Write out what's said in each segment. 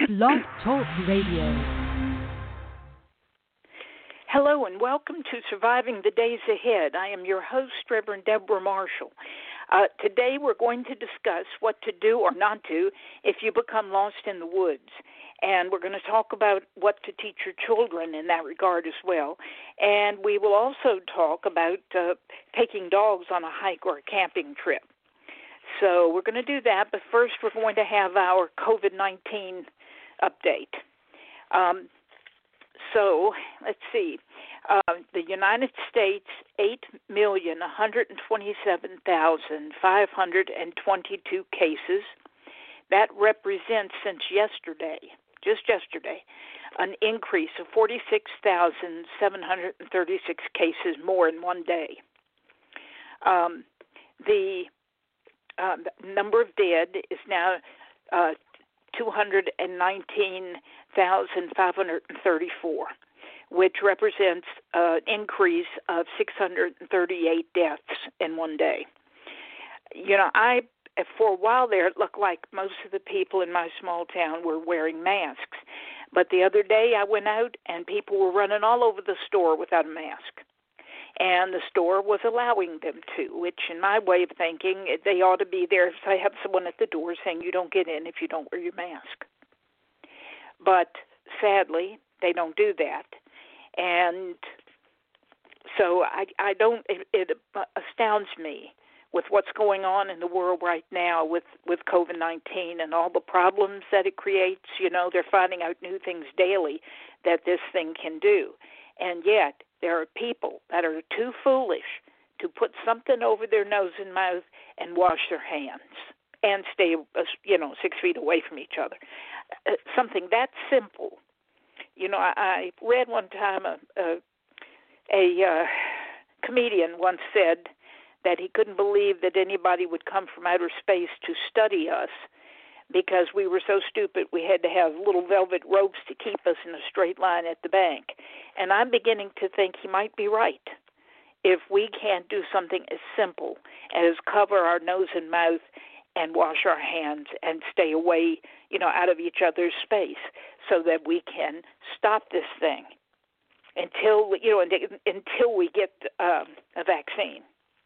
Blog Talk Radio. Hello and welcome to Surviving the Days Ahead. I am your host, Reverend Deborah Marshall. Today we're going to discuss what to do or not do if you become lost in the woods. And we're going to talk about what to teach your children in that regard as well. And we will also talk about taking dogs on a hike or a camping trip. So we're going to do that, but first we're going to have our COVID-19 update. So let's see. The United States, 8,127,522 cases. That represents since yesterday, just yesterday, an increase of 46,736 cases more in one day. The number of dead is now 219,534, which represents an increase of 638 deaths in one day. You know, for a while there, it looked like most of the people in my small town were wearing masks. But the other day I went out and people were running all over the store without a mask. And the store was allowing them to, which in my way of thinking, they ought to be there if they have someone at the door saying you don't get in if you don't wear your mask. But sadly, they don't do that. And so it astounds me with what's going on in the world right now with COVID-19 and all the problems that it creates. You know, they're finding out new things daily that this thing can do. And yet, there are people that are too foolish to put something over their nose and mouth and wash their hands and stay, 6 feet away from each other. Something that simple. You know, I read one time a comedian once said that he couldn't believe that anybody would come from outer space to study us because we were so stupid we had to have little velvet ropes to keep us in a straight line at the bank. And I'm beginning to think he might be right. If we can't do something as simple as cover our nose and mouth and wash our hands and stay away, out of each other's space so that we can stop this thing until we get a vaccine.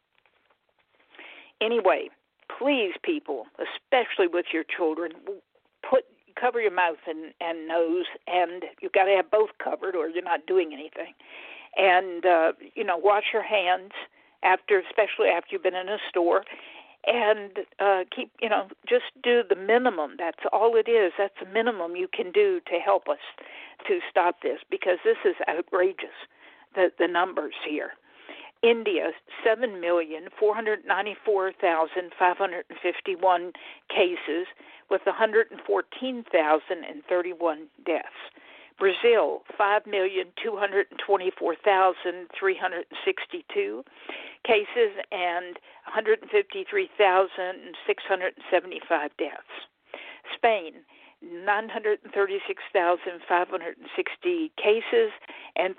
Anyway, please, people, especially with your children, cover your mouth and nose, and you've got to have both covered or you're not doing anything. And, wash your hands especially after you've been in a store, and just do the minimum. That's all it is. That's the minimum you can do to help us to stop this, because this is outrageous, the numbers here. India, 7,494,551 cases with 114,031 deaths. Brazil, 5,224,362 cases and 153,675 deaths. Spain, 936,560 cases and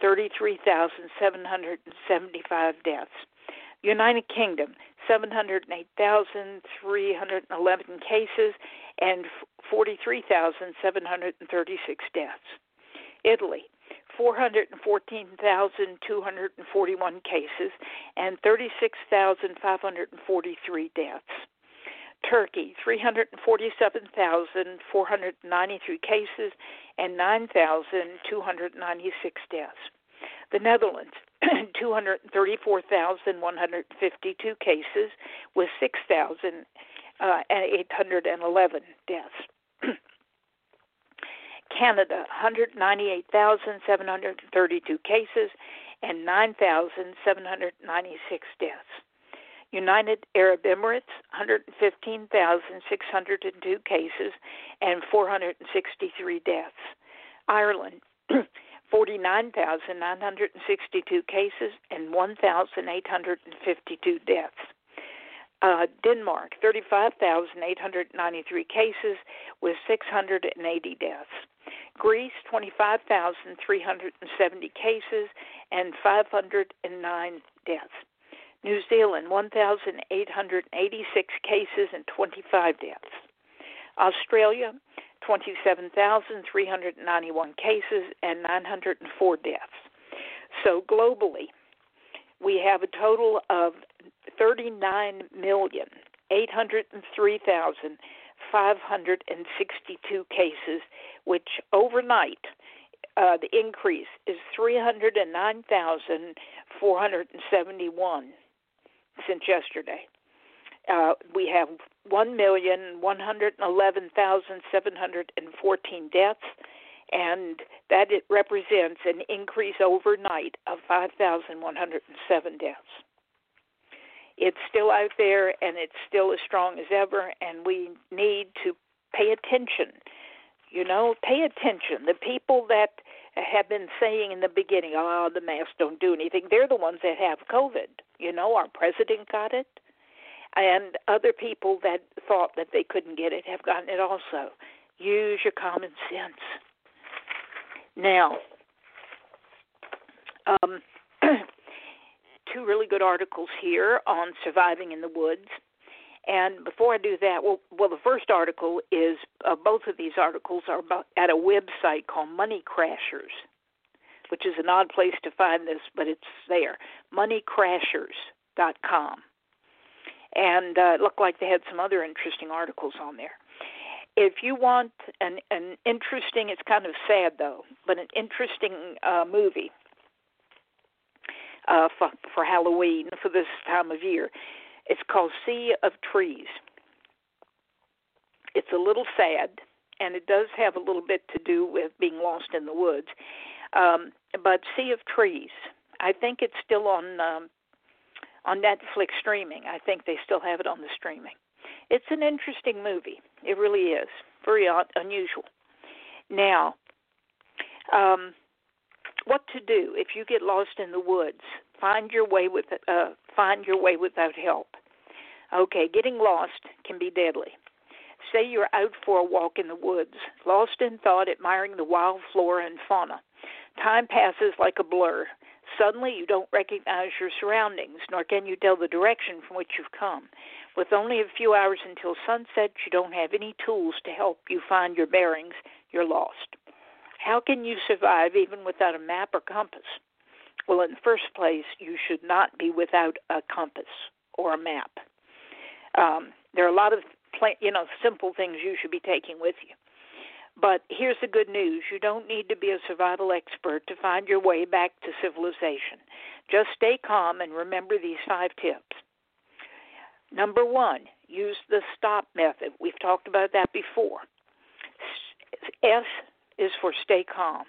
33,775 deaths. United Kingdom, 708,311 cases and 43,736 deaths. Italy, 414,241 cases and 36,543 deaths. Turkey, 347,493 cases and 9,296 deaths. The Netherlands, 234,152 cases with 6,811 deaths. Canada, 198,732 cases and 9,796 deaths. United Arab Emirates, 115,602 cases and 463 deaths. Ireland, 49,962 cases and 1,852 deaths. Denmark, 35,893 cases with 680 deaths. Greece, 25,370 cases and 509 deaths. New Zealand, 1,886 cases and 25 deaths. Australia, 27,391 cases, and 904 deaths. So globally, we have a total of 39,803,562 cases, which overnight the increase is 309,471 since yesterday. We have 1,111,714 deaths, and that it represents an increase overnight of 5,107 deaths. It's still out there, and it's still as strong as ever, and we need to pay attention. Pay attention. The people that have been saying in the beginning, the masks don't do anything, they're the ones that have COVID. Our president got it, and other people that thought that they couldn't get it have gotten it also. Use your common sense. Now, two really good articles here on surviving in the woods. And before I do that, the first article is, both of these articles are at a website called Money Crashers, which is an odd place to find this, but it's there, moneycrashers.com. And it looked like they had some other interesting articles on there. If you want an interesting, it's kind of sad though, but an interesting movie for Halloween, for this time of year, it's called Sea of Trees. It's a little sad, and it does have a little bit to do with being lost in the woods. But Sea of Trees, I think it's still on Netflix streaming. I think they still have it on the streaming. It's an interesting movie. It really is. Very unusual. Now, what to do if you get lost in the woods? Find your way without help. Okay, getting lost can be deadly. Say you're out for a walk in the woods, lost in thought, admiring the wild flora and fauna. Time passes like a blur. Suddenly you don't recognize your surroundings, nor can you tell the direction from which you've come. With only a few hours until sunset, you don't have any tools to help you find your bearings. You're lost. How can you survive even without a map or compass? Well, in the first place, you should not be without a compass or a map. There are a lot of simple things you should be taking with you. But here's the good news. You don't need to be a survival expert to find your way back to civilization. Just stay calm and remember these 5 tips. Number 1, use the STOP method. We've talked about that before. S is for stay calm.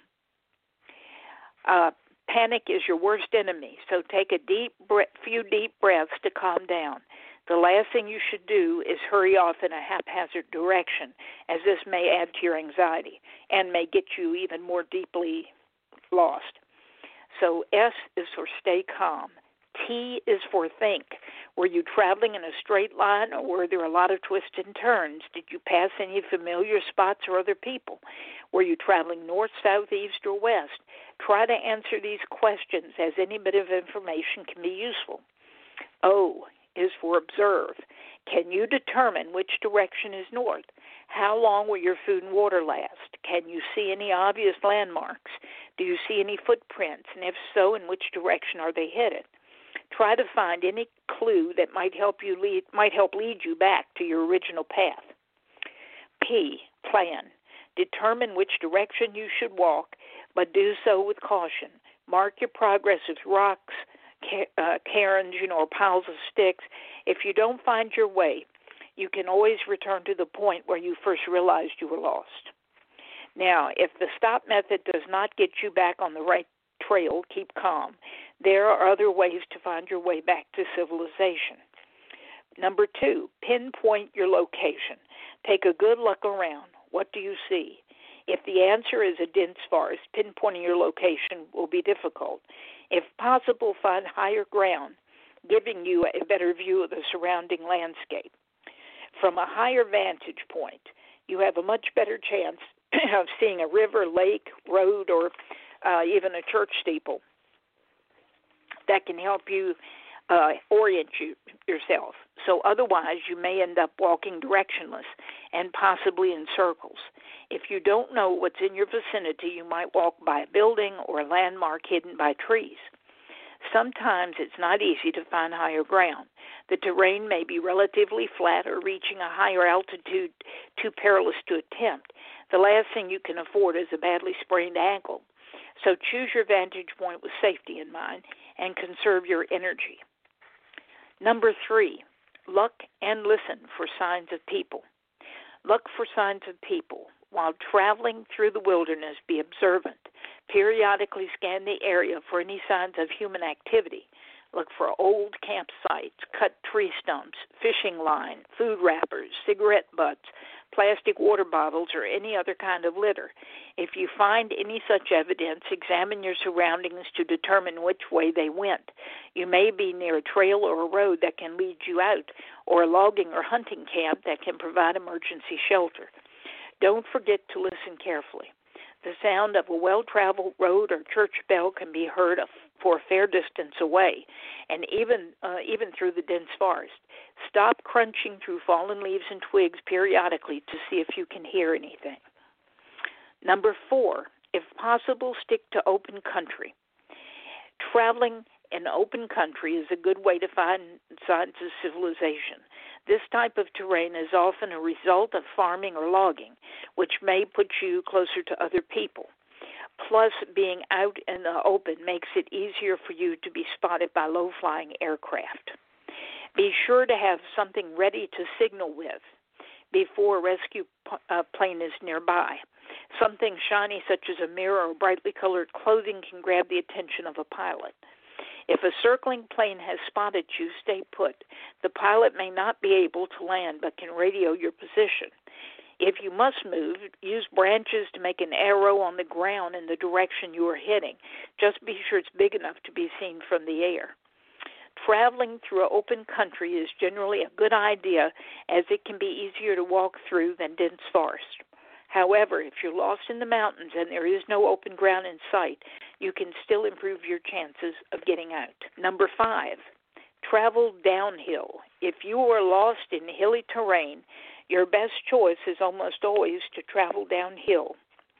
Panic is your worst enemy, so take a few deep breaths to calm down. The last thing you should do is hurry off in a haphazard direction, as this may add to your anxiety and may get you even more deeply lost. So S is for stay calm. T is for think. Were you traveling in a straight line, or were there a lot of twists and turns? Did you pass any familiar spots or other people? Were you traveling north, south, east, or west? Try to answer these questions, as any bit of information can be useful. O is for observe. Can you determine which direction is north? How long will your food and water last? Can you see any obvious landmarks? Do you see any footprints? And if so, in which direction are they headed? Try to find any clue that might help lead you back to your original path. P, plan. Determine which direction you should walk, but do so with caution. Mark your progress with rocks, cairns, or piles of sticks. If you don't find your way, you can always return to the point where you first realized you were lost. Now, if the STOP method does not get you back on the right trail, keep calm. There are other ways to find your way back to civilization. Number 2, pinpoint your location. Take a good look around. What do you see? If the answer is a dense forest, pinpointing your location will be difficult. If possible, find higher ground, giving you a better view of the surrounding landscape. From a higher vantage point, you have a much better chance of seeing a river, lake, road, or even a church steeple. That can help you orient yourself. So otherwise, you may end up walking directionless and possibly in circles. If you don't know what's in your vicinity, you might walk by a building or a landmark hidden by trees. Sometimes it's not easy to find higher ground. The terrain may be relatively flat or reaching a higher altitude too perilous to attempt. The last thing you can afford is a badly sprained ankle. So choose your vantage point with safety in mind and conserve your energy. Number 3, look and listen for signs of people. Look for signs of people. While traveling through the wilderness, be observant. Periodically scan the area for any signs of human activity. Look for old campsites, cut tree stumps, fishing line, food wrappers, cigarette butts, plastic water bottles, or any other kind of litter. If you find any such evidence, examine your surroundings to determine which way they went. You may be near a trail or a road that can lead you out, or a logging or hunting camp that can provide emergency shelter. Don't forget to listen carefully. The sound of a well-traveled road or church bell can be heard for a fair distance away, and even through the dense forest. Stop crunching through fallen leaves and twigs periodically to see if you can hear anything. Number 4, if possible, stick to open country. Traveling in open country is a good way to find signs of civilization. This type of terrain is often a result of farming or logging, which may put you closer to other people. Plus, being out in the open makes it easier for you to be spotted by low-flying aircraft. Be sure to have something ready to signal with before a rescue plane is nearby. Something shiny such as a mirror or brightly colored clothing can grab the attention of a pilot. If a circling plane has spotted you, stay put. The pilot may not be able to land but can radio your position. If you must move, use branches to make an arrow on the ground in the direction you are heading. Just be sure it's big enough to be seen from the air. Traveling through open country is generally a good idea, as it can be easier to walk through than dense forest. However, if you're lost in the mountains and there is no open ground in sight, you can still improve your chances of getting out. Number 5, travel downhill. If you are lost in hilly terrain, your best choice is almost always to travel downhill.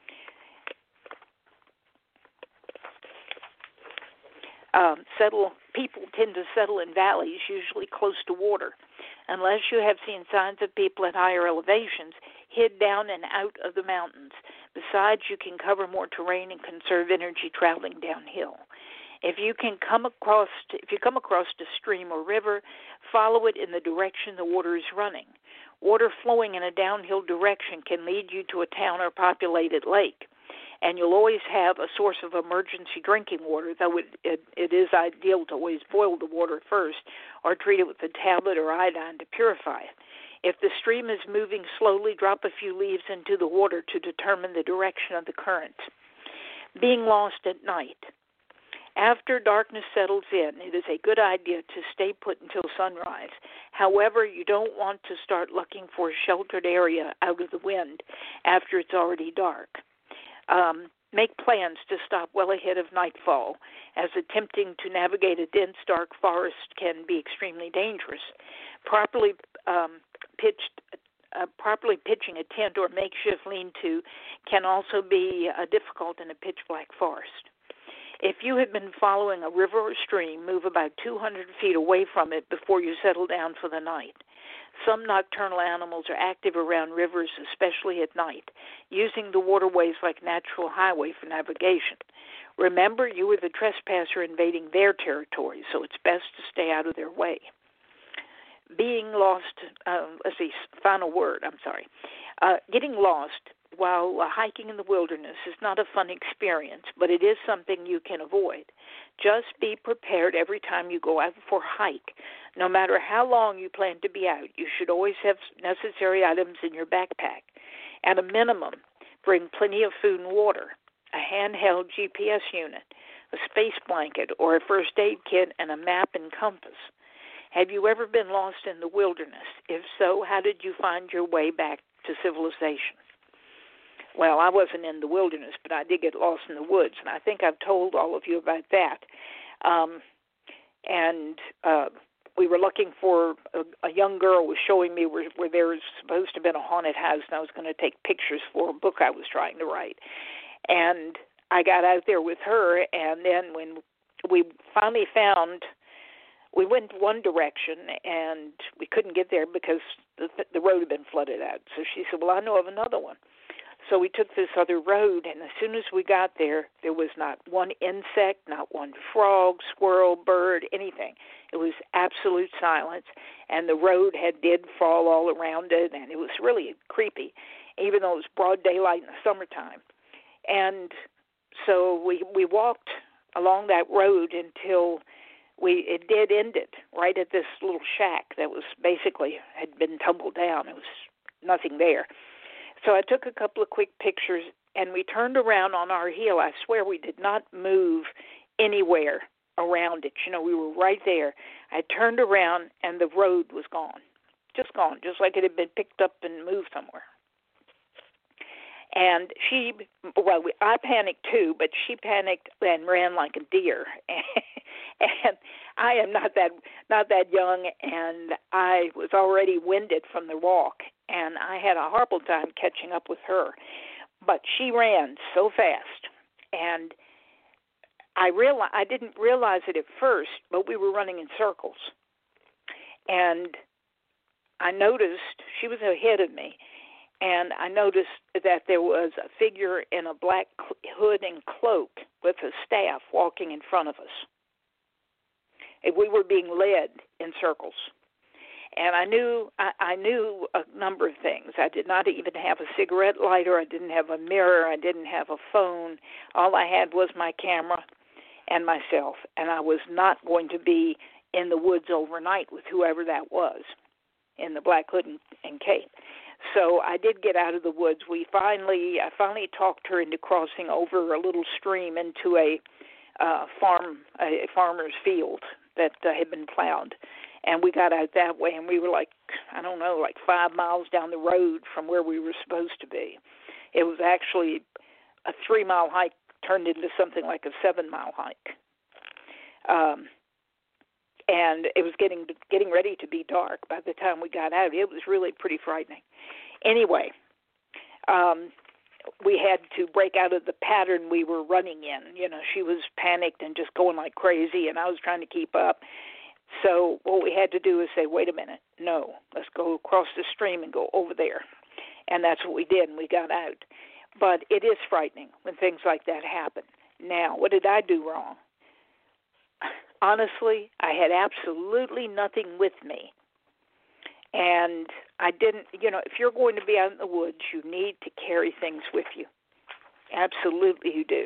People tend to settle in valleys, usually close to water. Unless you have seen signs of people at higher elevations, head down and out of the mountains. Besides, you can cover more terrain and conserve energy traveling downhill. If you come across a stream or river, follow it in the direction the water is running. Water flowing in a downhill direction can lead you to a town or populated lake. And you'll always have a source of emergency drinking water, though it is ideal to always boil the water first or treat it with a tablet or iodine to purify it. If the stream is moving slowly, drop a few leaves into the water to determine the direction of the current. Being lost at night. After darkness settles in, it is a good idea to stay put until sunrise. However, you don't want to start looking for a sheltered area out of the wind after it's already dark. Make plans to stop well ahead of nightfall, as attempting to navigate a dense, dark forest can be extremely dangerous. Properly pitching a tent or makeshift lean-to can also be difficult in a pitch-black forest. If you have been following a river or stream, move about 200 feet away from it before you settle down for the night. Some nocturnal animals are active around rivers, especially at night, using the waterways like natural highway for navigation. Remember, you are the trespasser invading their territory, so it's best to stay out of their way. Being lost, getting lost while hiking in the wilderness is not a fun experience, but it is something you can avoid. Just be prepared every time you go out for a hike. No matter how long you plan to be out, you should always have necessary items in your backpack. At a minimum, bring plenty of food and water, a handheld GPS unit, a space blanket, or a first aid kit, and a map and compass. Have you ever been lost in the wilderness? If so, how did you find your way back to civilization? Well, I wasn't in the wilderness, but I did get lost in the woods, and I think I've told all of you about that. and we were looking for a young girl was showing me where there was supposed to have been a haunted house, and I was going to take pictures for a book I was trying to write. And I got out there with her, and then when we finally found, we went one direction, and we couldn't get there because the road had been flooded out. So she said, well, I know of another one. So we took this other road, and as soon as we got there, there was not one insect, not one frog, squirrel, bird, anything. It was absolute silence, and the road had deadfall all around it, and it was really creepy, even though it was broad daylight in the summertime. And so we walked along that road until it did end it right at this little shack that was basically had been tumbled down. It was nothing there. So I took a couple of quick pictures, and we turned around on our heel. I swear we did not move anywhere around it. You know, we were right there. I turned around, and the road was gone, just like it had been picked up and moved somewhere. And I panicked too, but she panicked and ran like a deer. And I am not that young, and I was already winded from the walk, and I had a horrible time catching up with her. But she ran so fast, and I didn't realize it at first, but we were running in circles. And I noticed she was ahead of me. And I noticed that there was a figure in a black hood and cloak with a staff walking in front of us. And we were being led in circles. And I knew a number of things. I did not even have a cigarette lighter. I didn't have a mirror. I didn't have a phone. All I had was my camera and myself. And I was not going to be in the woods overnight with whoever that was in the black hood and cape. So I did get out of the woods. I finally talked her into crossing over a little stream into a farmer's field that had been plowed. And we got out that way, and we were like 5 miles down the road from where we were supposed to be. It was actually a 3-mile hike turned into something like a 7-mile hike. And it was getting ready to be dark by the time we got out. It was really pretty frightening. Anyway, we had to break out of the pattern we were running in. You know, she was panicked and just going like crazy, and I was trying to keep up. So what we had to do is say, wait a minute, no, let's go across the stream and go over there. And that's what we did, and we got out. But it is frightening when things like that happen. Now, what did I do wrong? Honestly, I had absolutely nothing with me. And I didn't, if you're going to be out in the woods, you need to carry things with you. Absolutely you do.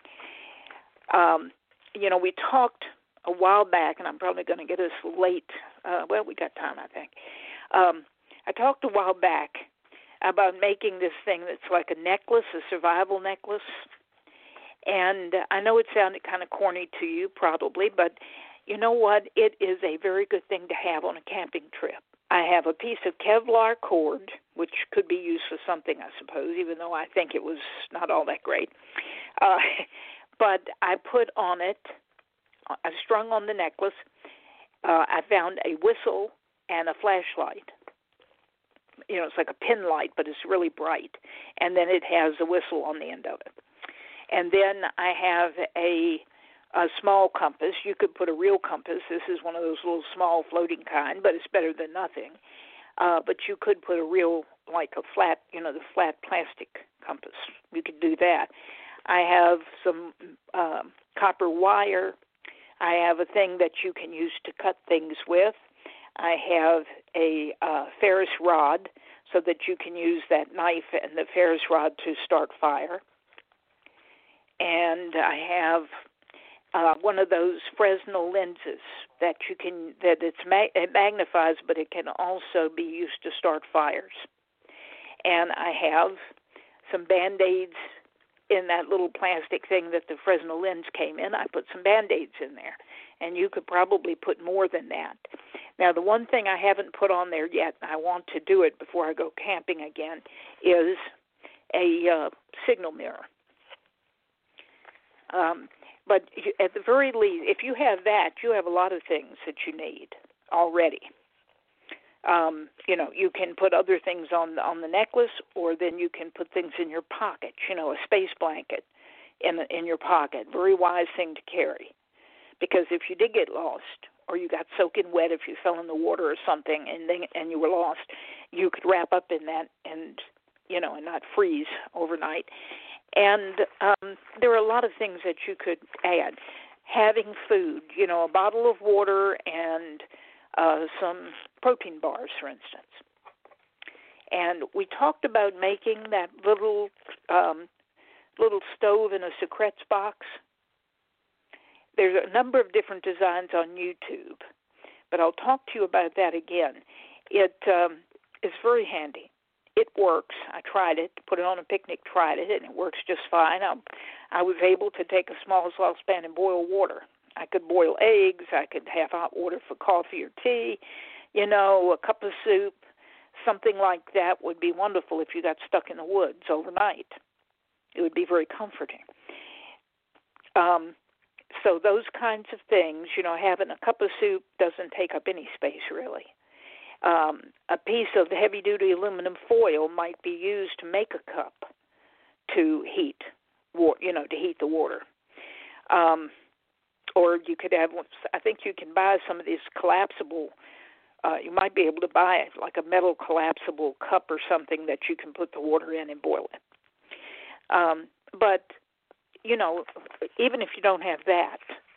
We talked a while back, and I'm probably going to get us late. We got time, I think. I talked a while back about making this thing that's like a necklace, a survival necklace. And I know it sounded kind of corny to you probably, but you know what? It is a very good thing to have on a camping trip. I have a piece of Kevlar cord, which could be used for something, I suppose, even though I think it was not all that great. But I put on it, I strung on the necklace, I found a whistle and a flashlight. It's like a pin light, but it's really bright. And then it has a whistle on the end of it. And then I have a small compass. You could put a real compass. This is one of those little small floating kind, but it's better than nothing. But you could put a real, like a flat, the flat plastic compass. You could do that. I have some copper wire. I have a thing that you can use to cut things with. I have a Ferris rod so that you can use that knife and the Ferris rod to start fire. And I have one of those Fresnel lenses that it magnifies, but it can also be used to start fires. And I have some Band-Aids in that little plastic thing that the Fresnel lens came in. I put some Band-Aids in there, and you could probably put more than that. Now, the one thing I haven't put on there yet, and I want to do it before I go camping again, is a signal mirror. But at the very least, if you have that, you have a lot of things that you need already. You can put other things on the necklace, or then you can put things in your pocket. A space blanket in your pocket. Very wise thing to carry, because if you did get lost, or you got soaking wet if you fell in the water or something, and you were lost, you could wrap up in that and not freeze overnight. And there are a lot of things that you could add. Having food, a bottle of water and some protein bars, for instance. And we talked about making that little stove in a Secrets box. There's a number of different designs on YouTube, but I'll talk to you about that again. It is very handy. It works. I tried it, put it on a picnic, tried it, and it works just fine. I was able to take a small saucepan and boil water. I could boil eggs. I could have hot water for coffee or tea, a cup of soup. Something like that would be wonderful if you got stuck in the woods overnight. It would be very comforting. So those kinds of things, having a cup of soup doesn't take up any space really. A piece of heavy-duty aluminum foil might be used to make a cup to heat, to heat the water. Or you could have, I think you can buy some of these collapsible, you might be able to buy like a metal collapsible cup or something that you can put the water in and boil it. But, even if you don't have that,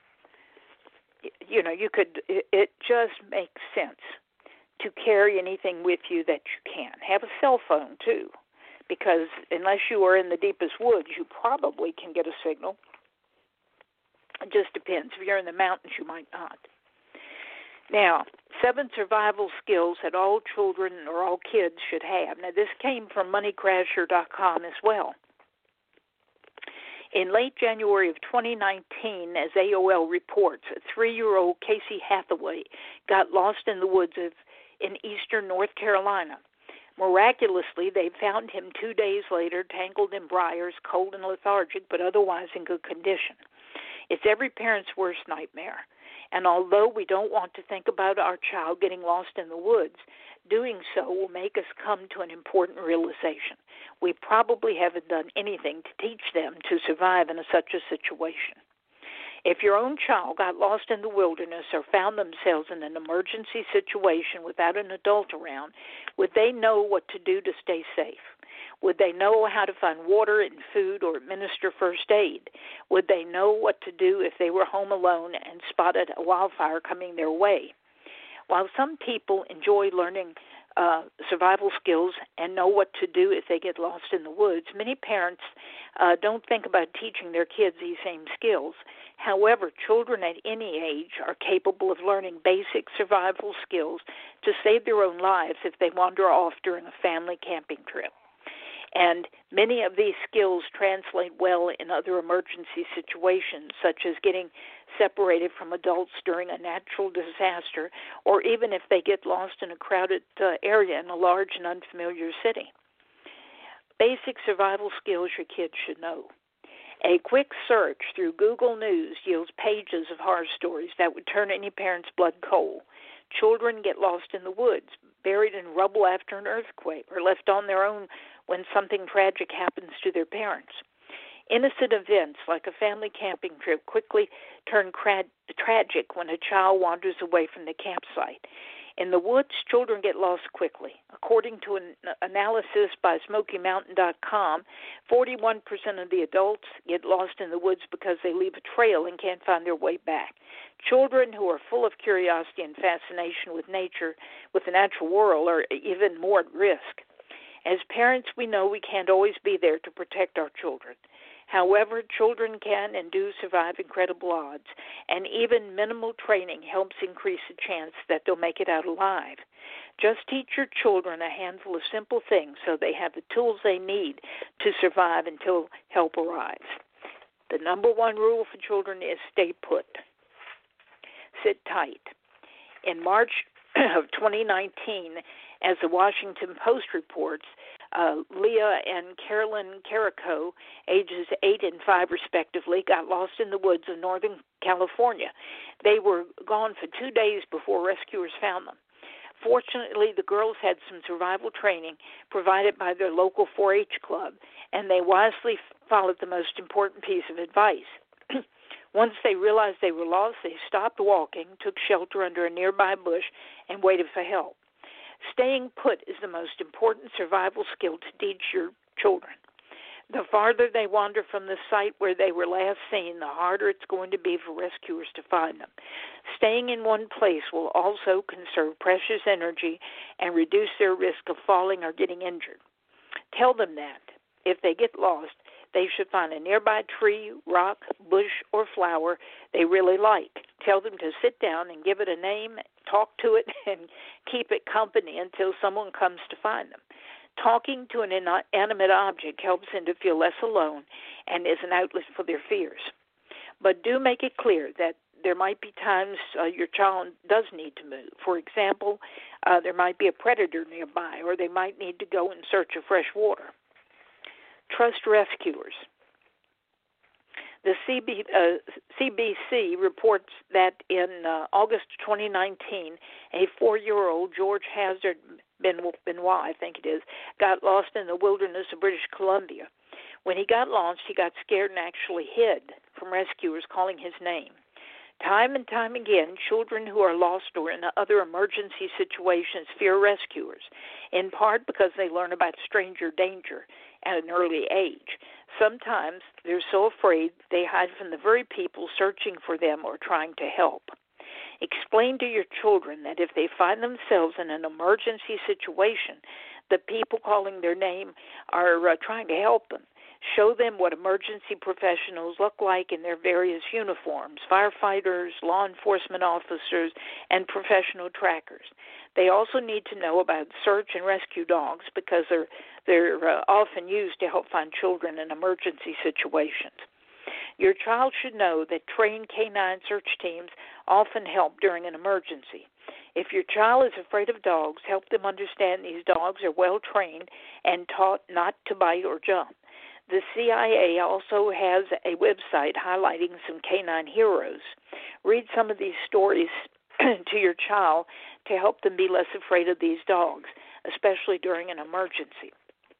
you could, it just makes sense to carry anything with you that you can. Have a cell phone, too, because unless you are in the deepest woods, you probably can get a signal. It just depends. If you're in the mountains, you might not. Now, 7 survival skills that all children or all kids should have. Now, this came from moneycrasher.com as well. In late January of 2019, as AOL reports, a 3-year-old Casey Hathaway got lost in the woods in eastern North Carolina. Miraculously, they found him 2 days later, tangled in briars, cold and lethargic, but otherwise in good condition. It's every parent's worst nightmare. And although we don't want to think about our child getting lost in the woods, doing so will make us come to an important realization. We probably haven't done anything to teach them to survive in such a situation. If your own child got lost in the wilderness or found themselves in an emergency situation without an adult around, would they know what to do to stay safe? Would they know how to find water and food or administer first aid? Would they know what to do if they were home alone and spotted a wildfire coming their way? While some people enjoy learning survival skills and know what to do if they get lost in the woods, many parents don't think about teaching their kids these same skills. However, children at any age are capable of learning basic survival skills to save their own lives if they wander off during a family camping trip. And many of these skills translate well in other emergency situations, such as getting separated from adults during a natural disaster, or even if they get lost in a crowded area in a large and unfamiliar city. Basic survival skills your kids should know. A quick search through Google News yields pages of horror stories that would turn any parent's blood cold. Children get lost in the woods, buried in rubble after an earthquake, or left on their own when something tragic happens to their parents. Innocent events like a family camping trip quickly turn tragic when a child wanders away from the campsite. In the woods, children get lost quickly. According to an analysis by SmokyMountain.com, 41% of the adults get lost in the woods because they leave a trail and can't find their way back. Children who are full of curiosity and fascination with nature, with the natural world, are even more at risk. As parents, we know we can't always be there to protect our children. However, children can and do survive incredible odds, and even minimal training helps increase the chance that they'll make it out alive. Just teach your children a handful of simple things so they have the tools they need to survive until help arrives. The number one rule for children is stay put. Sit tight. In March of 2019, as the Washington Post reports, Leah and Carolyn Carrico, ages 8 and 5 respectively, got lost in the woods of Northern California. They were gone for 2 days before rescuers found them. Fortunately, the girls had some survival training provided by their local 4-H club, and they wisely followed the most important piece of advice. Once they realized they were lost, they stopped walking, took shelter under a nearby bush, and waited for help. Staying put is the most important survival skill to teach your children. The farther they wander from the site where they were last seen, the harder it's going to be for rescuers to find them. Staying in one place will also conserve precious energy and reduce their risk of falling or getting injured. Tell them that, if they get lost, they should find a nearby tree, rock, bush, or flower they really like. Tell them to sit down and give it a name, talk to it, and keep it company until someone comes to find them. Talking to an inanimate object helps them to feel less alone and is an outlet for their fears. But do make it clear that there might be times your child does need to move. For example, there might be a predator nearby, or they might need to go in search of fresh water. Trust rescuers. The CBC reports that in August 2019, a 4-year-old, George Hazard Benoit, I think it is, got lost in the wilderness of British Columbia. When he got lost, he got scared and actually hid from rescuers calling his name. Time and time again, children who are lost or in other emergency situations fear rescuers, in part because they learn about stranger danger at an early age. Sometimes they're so afraid they hide from the very people searching for them or trying to help. Explain to your children that if they find themselves in an emergency situation, the people calling their name are trying to help them. Show them what emergency professionals look like in their various uniforms: firefighters, law enforcement officers, and professional trackers. They also need to know about search and rescue dogs because they're often used to help find children in emergency situations. Your child should know that trained canine search teams often help during an emergency. If your child is afraid of dogs, help them understand these dogs are well trained and taught not to bite or jump. The CIA also has a website highlighting some canine heroes. Read some of these stories to your child to help them be less afraid of these dogs, especially during an emergency.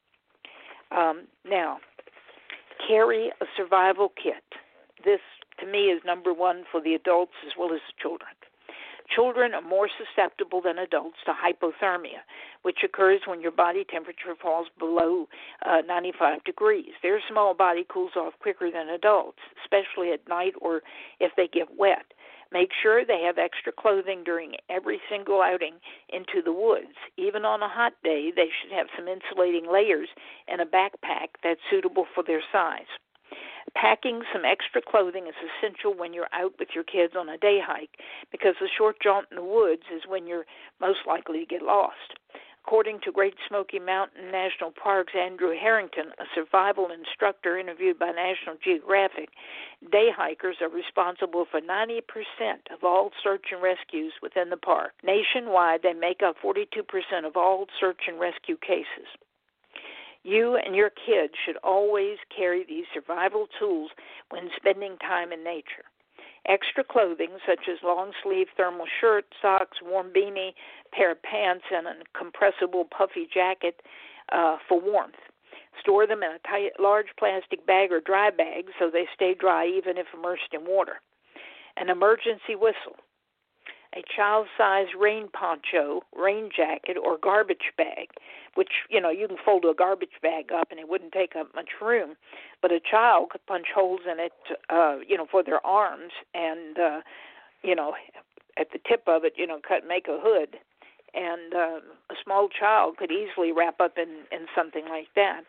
Now, carry a survival kit. This, to me, is number one for the adults as well as the children. Children are more susceptible than adults to hypothermia, which occurs when your body temperature falls below 95 degrees. Their small body cools off quicker than adults, especially at night or if they get wet. Make sure they have extra clothing during every single outing into the woods. Even on a hot day, they should have some insulating layers and a backpack that's suitable for their size. Packing some extra clothing is essential when you're out with your kids on a day hike because the short jaunt in the woods is when you're most likely to get lost. According to Great Smoky Mountain National Park's Andrew Harrington, a survival instructor interviewed by National Geographic, day hikers are responsible for 90% of all search and rescues within the park. Nationwide, they make up 42% of all search and rescue cases. You and your kids should always carry these survival tools when spending time in nature. Extra clothing, such as long-sleeve thermal shirt, socks, warm beanie, pair of pants, and a compressible puffy jacket for warmth. Store them in a tight, large plastic bag or dry bag so they stay dry even if immersed in water. An emergency whistle. A child-sized rain poncho, rain jacket, or garbage bag, which, you can fold a garbage bag up and it wouldn't take up much room, but a child could punch holes in it, for their arms and, at the tip of it, make a hood. And a small child could easily wrap up in something like that.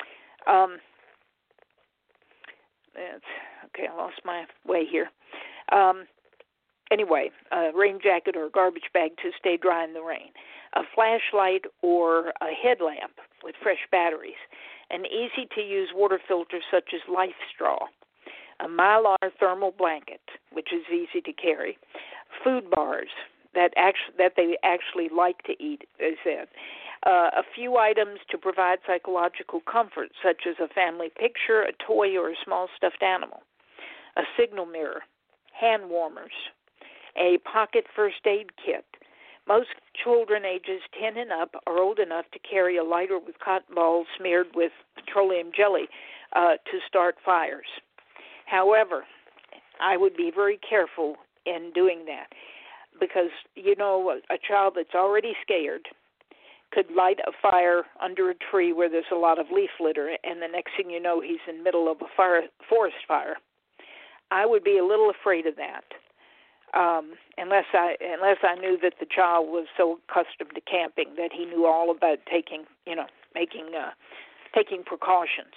Okay, I lost my way here. Anyway, a rain jacket or a garbage bag to stay dry in the rain, a flashlight or a headlamp with fresh batteries, an easy-to-use water filter such as Life Straw, a Mylar thermal blanket, which is easy to carry, food bars that they actually like to eat, they said, A few items to provide psychological comfort, such as a family picture, a toy, or a small stuffed animal, a signal mirror, hand warmers, a pocket first aid kit. Most children ages 10 and up are old enough to carry a lighter with cotton balls smeared with petroleum jelly to start fires. However, I would be very careful in doing that because, a child that's already scared could light a fire under a tree where there's a lot of leaf litter, and the next thing you know, he's in the middle of a forest fire. I would be a little afraid of that. Unless I knew that the child was so accustomed to camping that he knew all about taking precautions.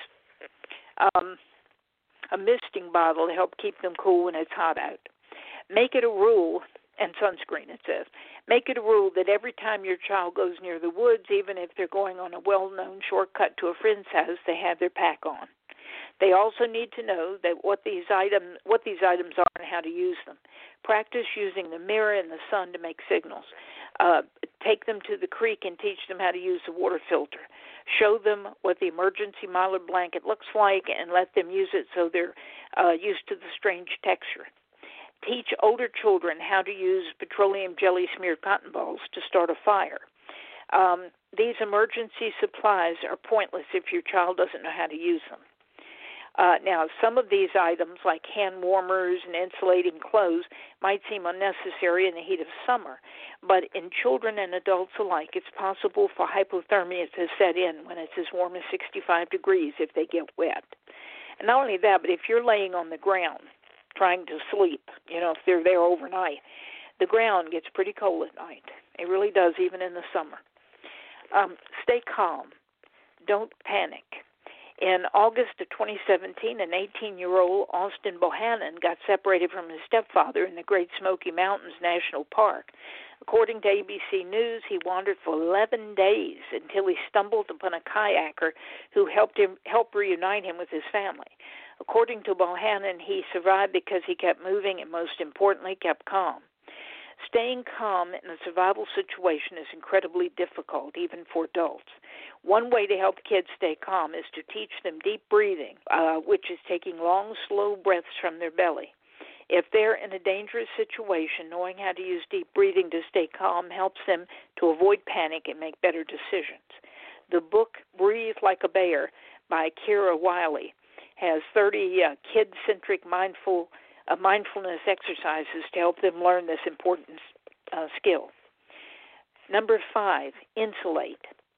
A misting bottle to help keep them cool when it's hot out. Make it a rule, and sunscreen it says, make it a rule that every time your child goes near the woods, even if they're going on a well-known shortcut to a friend's house, they have their pack on. They also need to know that what these items are and how to use them. Practice using the mirror and the sun to make signals. Take them to the creek and teach them how to use the water filter. Show them what the emergency mylar blanket looks like and let them use it so they're used to the strange texture. Teach older children how to use petroleum jelly smeared cotton balls to start a fire. These emergency supplies are pointless if your child doesn't know how to use them. Now, some of these items, like hand warmers and insulating clothes, might seem unnecessary in the heat of summer, but in children and adults alike, it's possible for hypothermia to set in when it's as warm as 65 degrees if they get wet. And not only that, but if you're laying on the ground trying to sleep, if they're there overnight, the ground gets pretty cold at night. It really does, even in the summer. Stay calm. Don't panic. In August of 2017, an 18-year-old Austin Bohannon got separated from his stepfather in the Great Smoky Mountains National Park. According to ABC News, he wandered for 11 days until he stumbled upon a kayaker who helped reunite him with his family. According to Bohannon, he survived because he kept moving and, most importantly, kept calm. Staying calm in a survival situation is incredibly difficult, even for adults. One way to help kids stay calm is to teach them deep breathing, which is taking long, slow breaths from their belly. If they're in a dangerous situation, knowing how to use deep breathing to stay calm helps them to avoid panic and make better decisions. The book Breathe Like a Bear by Kira Wiley has 30 kid-centric mindfulness exercises to help them learn this important skill. Number 5, insulate.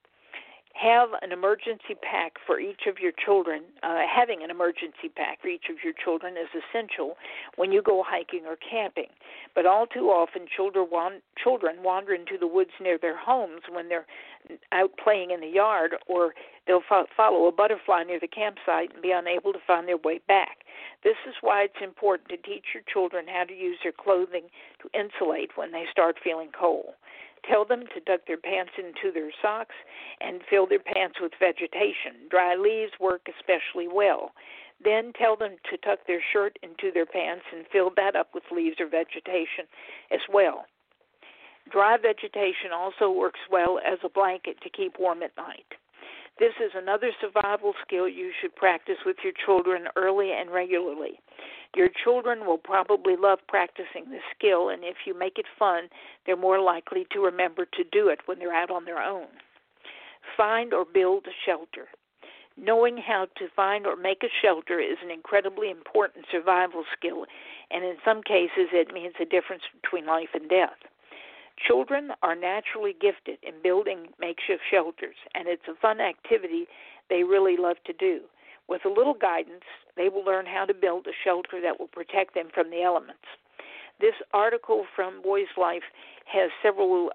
Have an emergency pack for each of your children. Having an emergency pack for each of your children is essential when you go hiking or camping. But all too often, children wander into the woods near their homes when they're out playing in the yard, or they'll follow a butterfly near the campsite and be unable to find their way back. This is why it's important to teach your children how to use their clothing to insulate when they start feeling cold. Tell them to tuck their pants into their socks and fill their pants with vegetation. Dry leaves work especially well. Then tell them to tuck their shirt into their pants and fill that up with leaves or vegetation as well. Dry vegetation also works well as a blanket to keep warm at night. This is another survival skill you should practice with your children early and regularly. Your children will probably love practicing this skill, and if you make it fun, they're more likely to remember to do it when they're out on their own. Find or build a shelter. Knowing how to find or make a shelter is an incredibly important survival skill, and in some cases it means the difference between life and death. Children are naturally gifted in building makeshift shelters, and it's a fun activity they really love to do. With a little guidance, they will learn how to build a shelter that will protect them from the elements. This article from Boys Life has several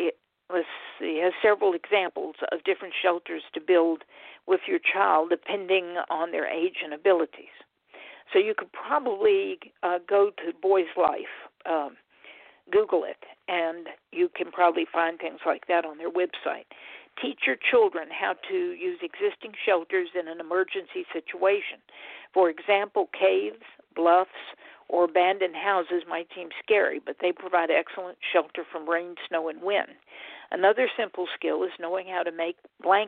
examples of different shelters to build with your child depending on their age and abilities. So you could probably go to Boys Life, Google it, and you can probably find things like that on their website. Teach your children how to use existing shelters in an emergency situation. For example, caves, bluffs, or abandoned houses might seem scary, but they provide excellent shelter from rain, snow, and wind. Another simple skill is knowing how to make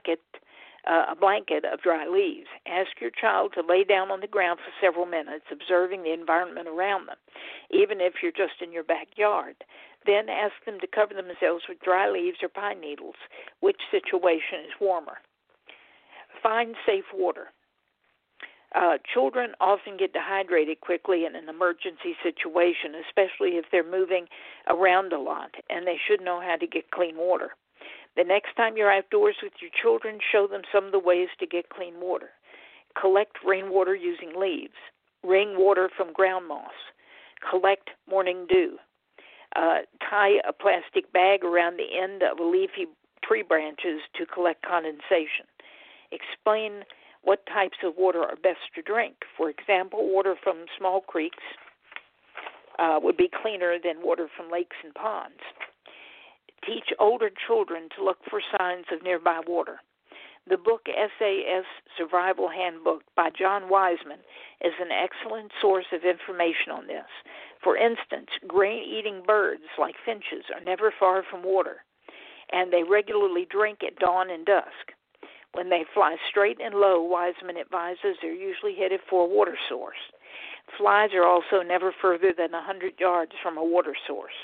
a blanket of dry leaves. Ask your child to lay down on the ground for several minutes, observing the environment around them, even if you're just in your backyard. Then ask them to cover themselves with dry leaves or pine needles. Which situation is warmer? Find safe water. Children often get dehydrated quickly in an emergency situation, especially if they're moving around a lot, and they should know how to get clean water. The next time you're outdoors with your children, show them some of the ways to get clean water. Collect rainwater using leaves. Rainwater from ground moss. Collect morning dew. Tie a plastic bag around the end of leafy tree branches to collect condensation. Explain what types of water are best to drink. For example, water from small creeks would be cleaner than water from lakes and ponds. Teach older children to look for signs of nearby water. The book SAS Survival Handbook by John Wiseman is an excellent source of information on this. For instance, grain-eating birds like finches are never far from water, and they regularly drink at dawn and dusk. When they fly straight and low, Wiseman advises they're usually headed for a water source. Flies are also never further than 100 yards from a water source.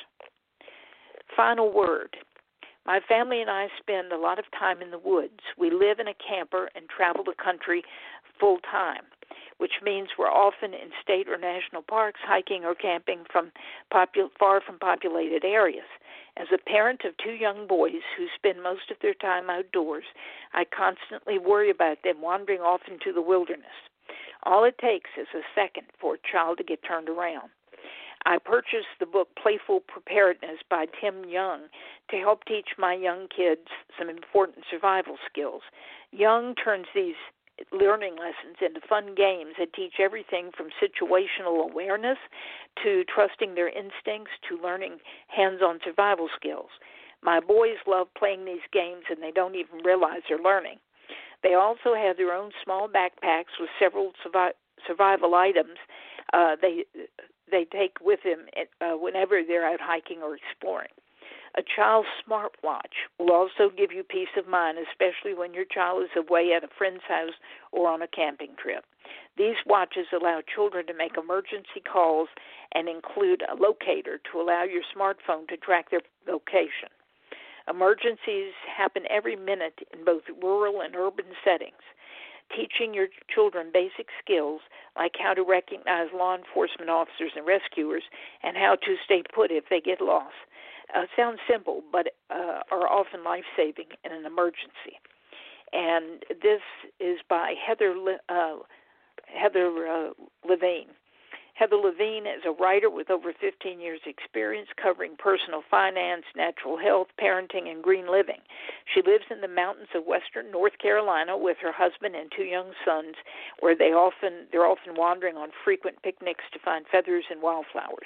Final word. My family and I spend a lot of time in the woods. We live in a camper and travel the country full time, which means we're often in state or national parks, hiking or camping far from populated areas. As a parent of two young boys who spend most of their time outdoors, I constantly worry about them wandering off into the wilderness. All it takes is a second for a child to get turned around. I purchased the book Playful Preparedness by Tim Young to help teach my young kids some important survival skills. Young turns these learning lessons into fun games that teach everything from situational awareness to trusting their instincts to learning hands-on survival skills. My boys love playing these games, and they don't even realize they're learning. They also have their own small backpacks with several survival items they take with them whenever they're out hiking or exploring. A child's smartwatch will also give you peace of mind, especially when your child is away at a friend's house or on a camping trip. These watches allow children to make emergency calls and include a locator to allow your smartphone to track their location. Emergencies happen every minute in both rural and urban settings. Teaching your children basic skills like how to recognize law enforcement officers and rescuers and how to stay put if they get lost sounds simple, but are often life-saving in an emergency. And this is by Heather Levine. Heather Levine is a writer with over 15 years' experience covering personal finance, natural health, parenting, and green living. She lives in the mountains of western North Carolina with her husband and two young sons, where they're often wandering on frequent picnics to find feathers and wildflowers.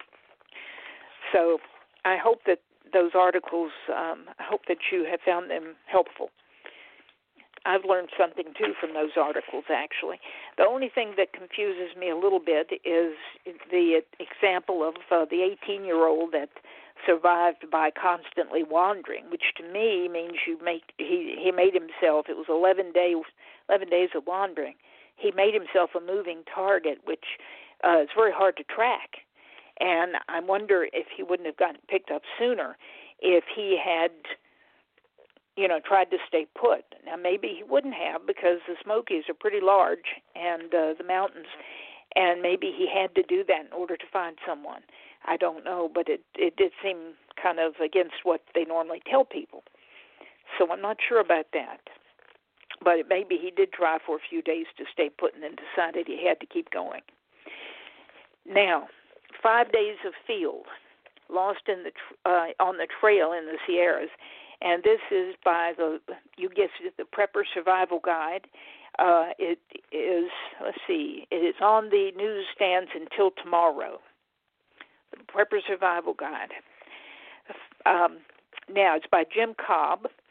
So I hope that those articles, I hope that you have found them helpful. I've learned something, too, from those articles, actually. The only thing that confuses me a little bit is the example of the 18-year-old that survived by constantly wandering, which to me means he made himself, it was 11 days of wandering. He made himself a moving target, which is very hard to track. And I wonder if he wouldn't have gotten picked up sooner if he had tried to stay put. Now, maybe he wouldn't have because the Smokies are pretty large and the mountains, and maybe he had to do that in order to find someone. I don't know, but it did seem kind of against what they normally tell people. So I'm not sure about that. But maybe he did try for a few days to stay put and then decided he had to keep going. Now, 5 days of field, lost on the trail in the Sierras. And this is by the Prepper Survival Guide. It is on the newsstands until tomorrow. The Prepper Survival Guide. Now, it's by Jim Cobb.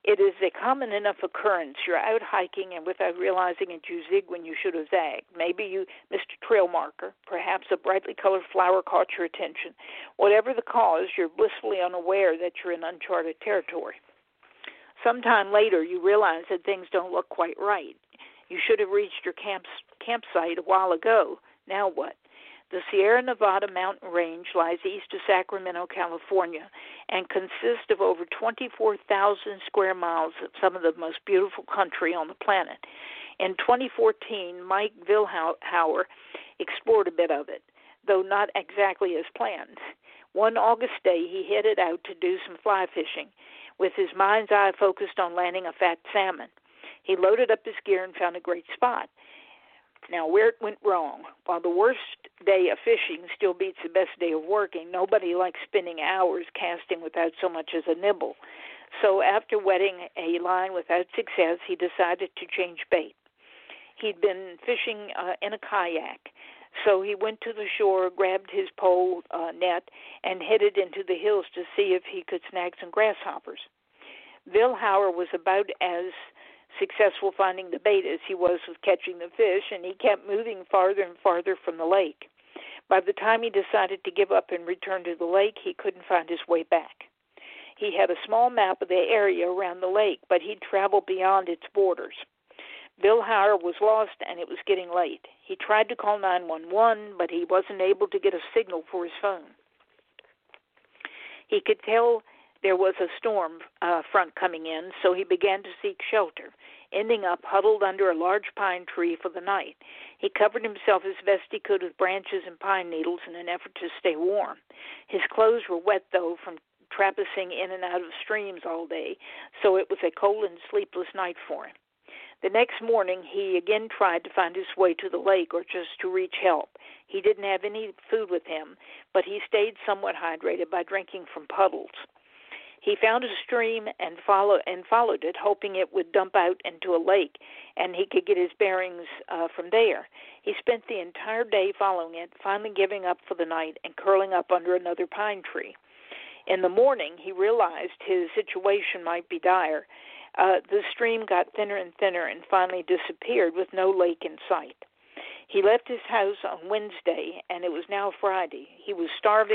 It is a common enough occurrence. You're out hiking, and without realizing it, you zig when you should have zagged. Maybe you missed a trail marker. Perhaps a brightly colored flower caught your attention. Whatever the cause, you're blissfully unaware that you're in uncharted territory. Sometime later, you realize that things don't look quite right. You should have reached your campsite a while ago. Now what? The Sierra Nevada mountain range lies east of Sacramento, California, and consists of over 24,000 square miles of some of the most beautiful country on the planet. In 2014, Mike Vilhauer explored a bit of it, though not exactly as planned. One August day, he headed out to do some fly fishing, with his mind's eye focused on landing a fat salmon. He loaded up his gear and found a great spot. Now, where it went wrong, while the worst day of fishing still beats the best day of working, nobody likes spending hours casting without so much as a nibble. So after wetting a line without success, he decided to change bait. He'd been fishing in a kayak, so he went to the shore, grabbed his pole net, and headed into the hills to see if he could snag some grasshoppers. Vilhauer was about as successful finding the bait as he was with catching the fish, and he kept moving farther and farther from the lake. By the time he decided to give up and return to the lake, he couldn't find his way back. He had a small map of the area around the lake, but he'd traveled beyond its borders. Vilhauer was lost, and it was getting late. He tried to call 911, but he wasn't able to get a signal for his phone. He could tell there was a storm front coming in, so he began to seek shelter, ending up huddled under a large pine tree for the night. He covered himself as best he could with branches and pine needles in an effort to stay warm. His clothes were wet, though, from traipsing in and out of streams all day, so it was a cold and sleepless night for him. The next morning, he again tried to find his way to the lake or just to reach help. He didn't have any food with him, but he stayed somewhat hydrated by drinking from puddles. He found a stream and followed it, hoping it would dump out into a lake, and he could get his bearings from there. He spent the entire day following it, finally giving up for the night and curling up under another pine tree. In the morning, he realized his situation might be dire. The stream got thinner and thinner and finally disappeared with no lake in sight. He left his house on Wednesday, and it was now Friday. He was starving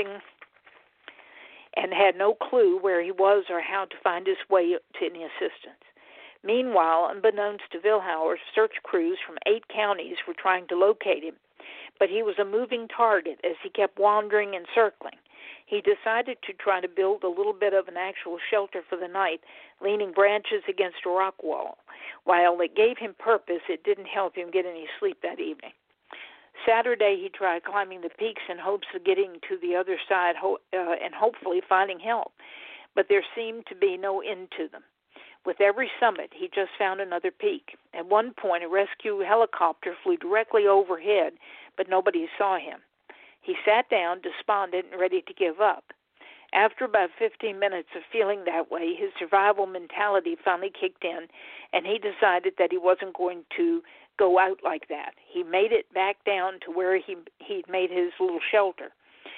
and had no clue where he was or how to find his way to any assistance. Meanwhile, unbeknownst to Vilhauer, search crews from 8 counties were trying to locate him, but he was a moving target as he kept wandering and circling. He decided to try to build a little bit of an actual shelter for the night, leaning branches against a rock wall. While it gave him purpose, it didn't help him get any sleep that evening. Saturday, he tried climbing the peaks in hopes of getting to the other side and hopefully finding help, but there seemed to be no end to them. With every summit, he just found another peak. At one point, a rescue helicopter flew directly overhead, but nobody saw him. He sat down, despondent and ready to give up. After about 15 minutes of feeling that way, his survival mentality finally kicked in, and he decided that he wasn't going to go out like that. He made it back down to where he'd made his little shelter.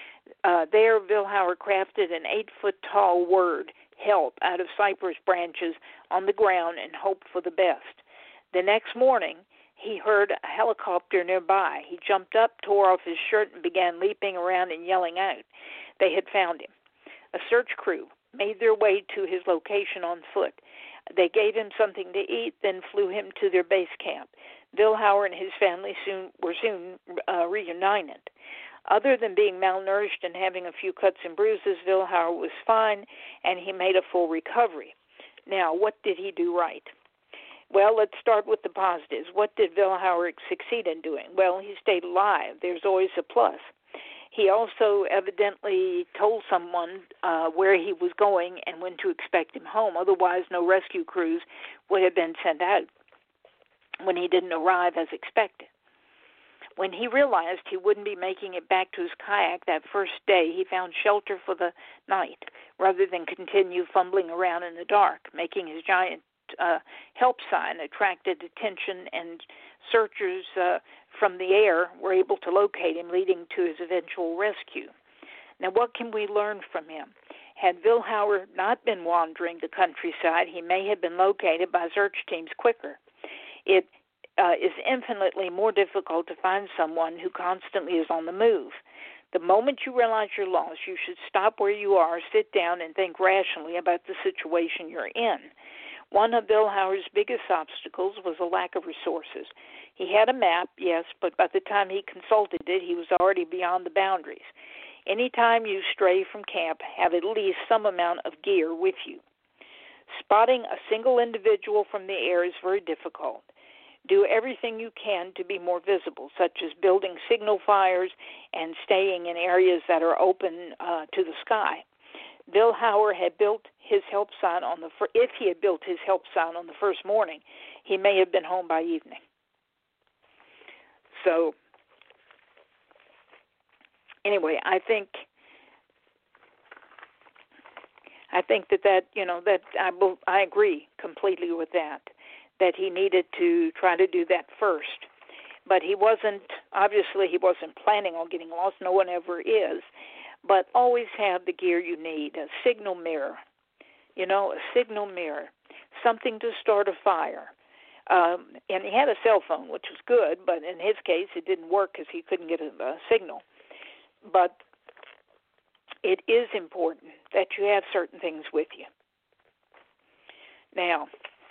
There, Vilhauer crafted an 8-foot-tall word, help, out of cypress branches on the ground and hoped for the best. The next morning, he heard a helicopter nearby. He jumped up, tore off his shirt, and began leaping around and yelling out. They had found him. A search crew made their way to his location on foot. They gave him something to eat, then flew him to their base camp. Vilhauer and his family were soon reunited. Other than being malnourished and having a few cuts and bruises, Vilhauer was fine, and he made a full recovery. Now, what did he do right? Well, let's start with the positives. What did Vilhauer succeed in doing? Well, he stayed alive. There's always a plus. He also evidently told someone where he was going and when to expect him home. Otherwise, no rescue crews would have been sent out when he didn't arrive as expected. When he realized he wouldn't be making it back to his kayak that first day, he found shelter for the night rather than continue fumbling around in the dark. Making his giant help sign attracted attention, and searchers from the air were able to locate him, leading to his eventual rescue. Now, what can we learn from him? Had Vilhauer not been wandering the countryside, he may have been located by search teams quicker. It is infinitely more difficult to find someone who constantly is on the move. The moment you realize you're lost, you should stop where you are, sit down, and think rationally about the situation you're in. One of Vilhauer's biggest obstacles was a lack of resources. He had a map, yes, but by the time he consulted it, he was already beyond the boundaries. Anytime you stray from camp, have at least some amount of gear with you. Spotting a single individual from the air is very difficult. Do everything you can to be more visible, such as building signal fires and staying in areas that are open to the sky. Vilhauer had built his help sign on if he had built his help sign on the first morning, he may have been home by evening. So, anyway, I think that I agree completely with that he needed to try to do that first. But he wasn't planning on getting lost. No one ever is. But always have the gear you need, a signal mirror, something to start a fire. And he had a cell phone, which was good, but in his case it didn't work because he couldn't get a signal. But it is important that you have certain things with you. Now,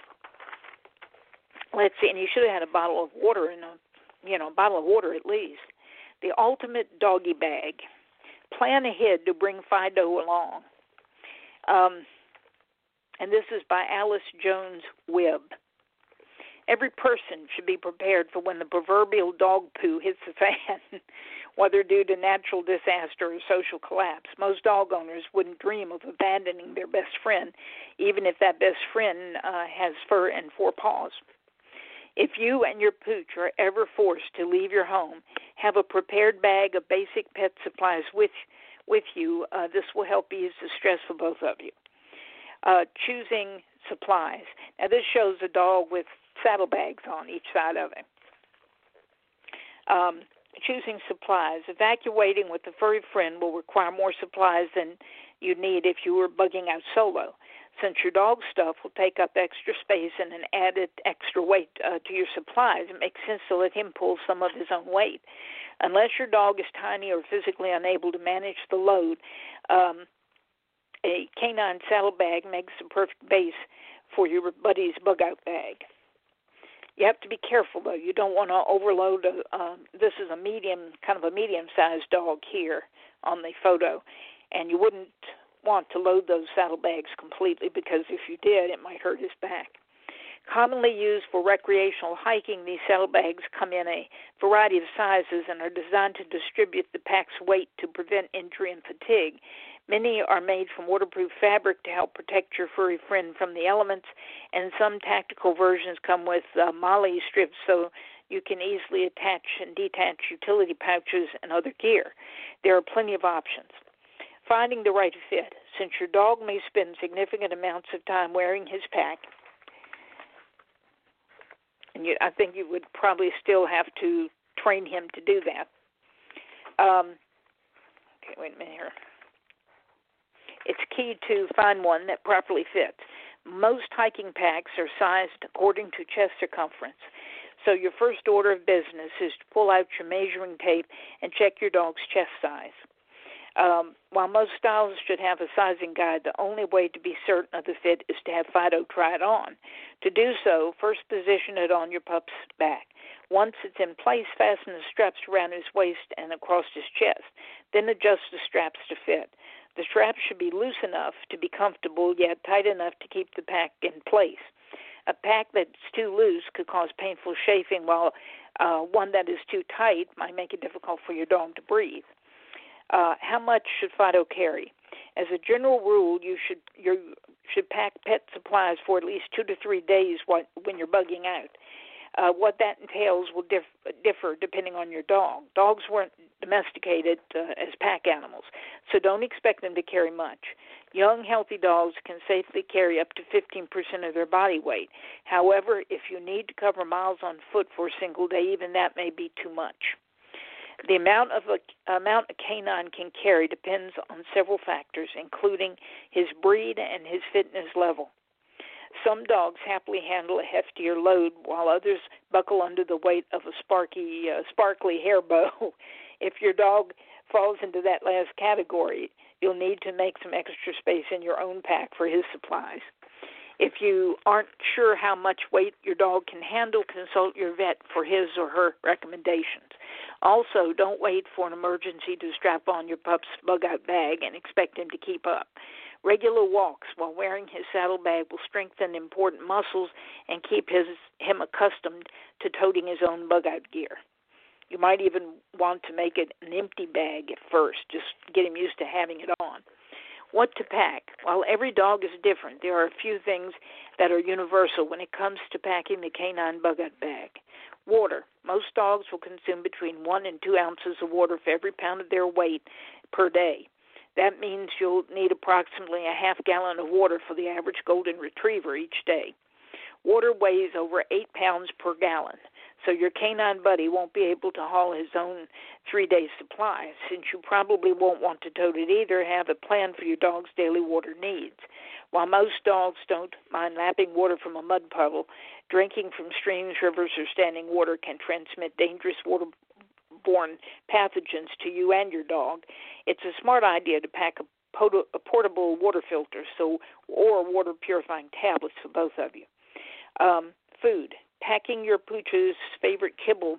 let's see, and you should have had a bottle of water a bottle of water at least. The ultimate doggy bag. Plan ahead to bring Fido along. And this is by Alice Jones Webb. Every person should be prepared for when the proverbial dog poo hits the fan, whether due to natural disaster or social collapse. Most dog owners wouldn't dream of abandoning their best friend, even if that best friend has fur and 4 paws. If you and your pooch are ever forced to leave your home, have a prepared bag of basic pet supplies with you. This will help ease the stress for both of you. Choosing supplies. Now, this shows a dog with saddlebags on each side of him. Choosing supplies. Evacuating with a furry friend will require more supplies than you need if you were bugging out solo. Since your dog stuff will take up extra space and an added extra weight to your supplies, it makes sense to let him pull some of his own weight. Unless your dog is tiny or physically unable to manage the load, a canine saddlebag makes the perfect base for your buddy's bug-out bag. You have to be careful, though. You don't want to overload. This is a medium-sized dog here on the photo, and you wouldn't want to load those saddlebags completely because if you did, it might hurt his back. Commonly used for recreational hiking, these saddlebags come in a variety of sizes and are designed to distribute the pack's weight to prevent injury and fatigue. Many are made from waterproof fabric to help protect your furry friend from the elements, and some tactical versions come with MOLLE strips so you can easily attach and detach utility pouches and other gear. There are plenty of options. Finding the right fit. Since your dog may spend significant amounts of time wearing his pack, and I think you would probably still have to train him to do that. Okay, wait a minute here. It's key to find one that properly fits. Most hiking packs are sized according to chest circumference. So your first order of business is to pull out your measuring tape and check your dog's chest size. While most styles should have a sizing guide, the only way to be certain of the fit is to have Fido try it on. To do so, first position it on your pup's back. Once it's in place, fasten the straps around his waist and across his chest. Then adjust the straps to fit. The straps should be loose enough to be comfortable, yet tight enough to keep the pack in place. A pack that's too loose could cause painful chafing, while one that is too tight might make it difficult for your dog to breathe. How much should Fido carry? As a general rule, you should pack pet supplies for at least 2 to 3 days when you're bugging out. What that entails will differ depending on your dog. Dogs weren't domesticated as pack animals, so don't expect them to carry much. Young, healthy dogs can safely carry up to 15% of their body weight. However, if you need to cover miles on foot for a single day, even that may be too much. The amount a canine can carry depends on several factors, including his breed and his fitness level. Some dogs happily handle a heftier load, while others buckle under the weight of a sparkly hair bow. If your dog falls into that last category, you'll need to make some extra space in your own pack for his supplies. If you aren't sure how much weight your dog can handle, consult your vet for his or her recommendations. Also, don't wait for an emergency to strap on your pup's bug-out bag and expect him to keep up. Regular walks while wearing his saddlebag will strengthen important muscles and keep him accustomed to toting his own bug-out gear. You might even want to make it an empty bag at first, just get him used to having it on. What to pack? While every dog is different, there are a few things that are universal when it comes to packing the canine bug-out bag. Water. Most dogs will consume between 1 and 2 ounces of water for every pound of their weight per day. That means you'll need approximately a half gallon of water for the average golden retriever each day. Water weighs over 8 pounds per gallon, so your canine buddy won't be able to haul his own 3-day supply. Since you probably won't want to tote it either, have a plan for your dog's daily water needs. While most dogs don't mind lapping water from a mud puddle, drinking from streams, rivers, or standing water can transmit dangerous waterborne pathogens to you and your dog. It's a smart idea to pack a portable water filter or water purifying tablets for both of you. Food. Packing your pooch's favorite kibble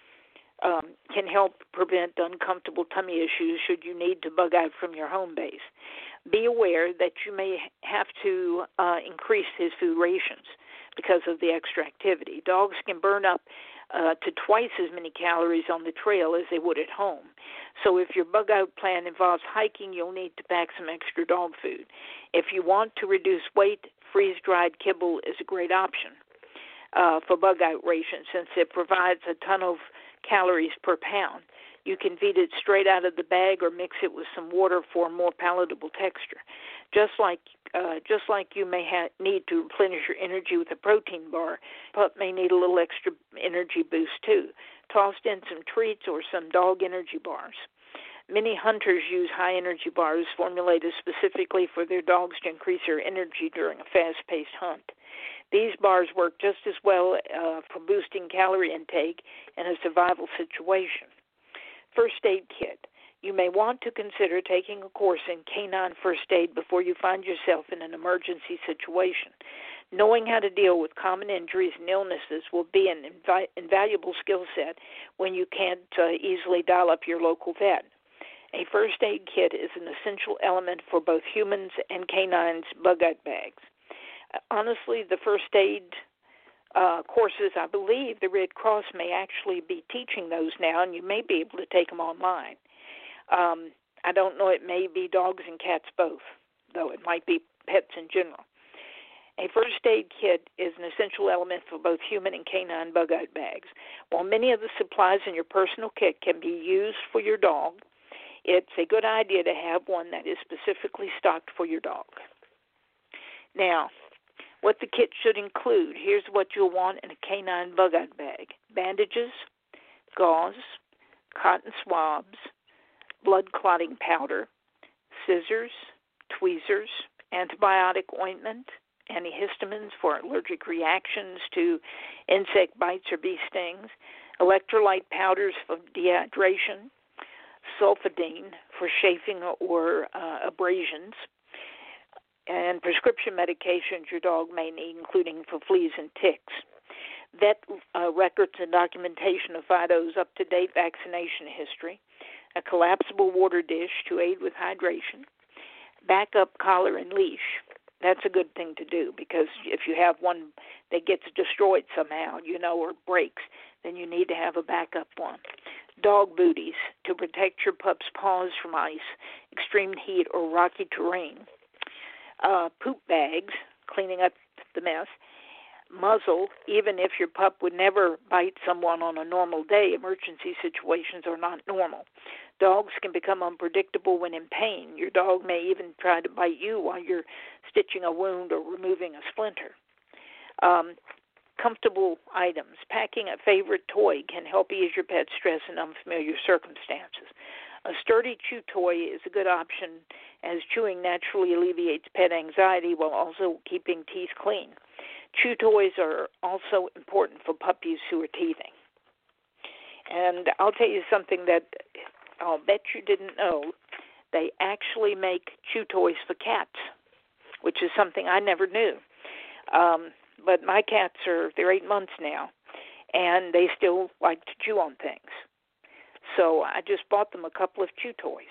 can help prevent uncomfortable tummy issues should you need to bug out from your home base. Be aware that you may have to increase his food rations because of the extra activity. Dogs can burn up to twice as many calories on the trail as they would at home. So if your bug-out plan involves hiking, you'll need to pack some extra dog food. If you want to reduce weight, freeze-dried kibble is a great option for bug-out ration since it provides a ton of calories per pound. You can feed it straight out of the bag or mix it with some water for a more palatable texture. Just like you may need to replenish your energy with a protein bar, pup may need a little extra energy boost too. Tossed in some treats or some dog energy bars. Many hunters use high-energy bars formulated specifically for their dogs to increase their energy during a fast-paced hunt. These bars work just as well for boosting calorie intake in a survival situation. First aid kit. You may want to consider taking a course in canine first aid before you find yourself in an emergency situation. Knowing how to deal with common injuries and illnesses will be an invaluable skill set when you can't easily dial up your local vet. A first aid kit is an essential element for both humans and canines' bug-out bags. Honestly, the first aid courses, I believe the Red Cross may actually be teaching those now, and you may be able to take them online. I don't know, it may be dogs and cats both, though it might be pets in general. A first aid kit is an essential element for both human and canine bug-out bags. While many of the supplies in your personal kit can be used for your dog, it's a good idea to have one that is specifically stocked for your dog. Now, what the kit should include. Here's what you'll want in a canine bug-out bag. Bandages, gauze, cotton swabs, blood clotting powder, scissors, tweezers, antibiotic ointment, antihistamines for allergic reactions to insect bites or bee stings, electrolyte powders for dehydration, sulfadine for chafing or abrasions, and prescription medications your dog may need, including for fleas and ticks. Vet records and documentation of Fido's up-to-date vaccination history, a collapsible water dish to aid with hydration, backup collar and leash. That's a good thing to do because if you have one that gets destroyed somehow, or breaks, then you need to have a backup one. Dog booties to protect your pup's paws from ice, extreme heat, or rocky terrain. Poop bags, cleaning up the mess. Muzzle, even if your pup would never bite someone on a normal day, emergency situations are not normal. Dogs can become unpredictable when in pain. Your dog may even try to bite you while you're stitching a wound or removing a splinter. comfortable items. Packing a favorite toy can help ease your pet's stress in unfamiliar circumstances. A sturdy chew toy is a good option, as chewing naturally alleviates pet anxiety while also keeping teeth clean. Chew toys are also important for puppies who are teething. And I'll tell you something that I'll bet you didn't know. They actually make chew toys for cats, which is something I never knew. But my cats they're 8 months now, and they still like to chew on things. So I just bought them a couple of chew toys.